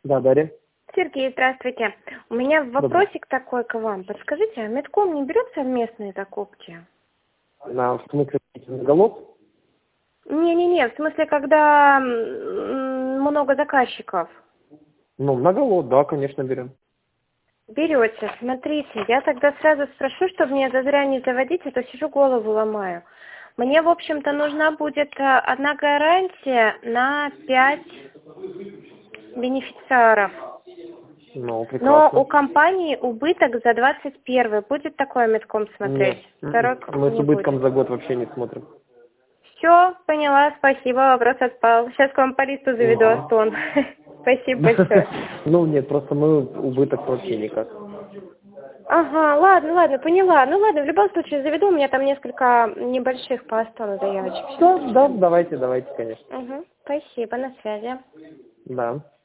Да, Дарья. Сергей, здравствуйте. У меня Добрый. вопросик такой к вам. Подскажите, а Медком не берет совместные закупки? В смысле, голов? Не-не-не, в смысле, когда много заказчиков. Ну, на голов, да, конечно, берем. Берете, смотрите, я тогда сразу спрошу, чтобы мне зазря не заводить, а то сижу голову ломаю. Мне, в общем-то, нужна будет одна гарантия на 5 бенефициаров. Ну, Но прекрасно. у компании убыток за 21 будет такое Медком смотреть? Нет, Второй мы с не убытком будет. за год вообще не смотрим. Все, поняла, спасибо, вопрос отпал. Сейчас к вам по листу заведу Астон. Спасибо большое. Ну, нет, просто мы убыток вообще никак. Ага, ладно, поняла. Ну ладно, в любом случае заведу, у меня там несколько небольших по Астону заявочек. Да, давайте, конечно. Угу, спасибо, на связи. Да.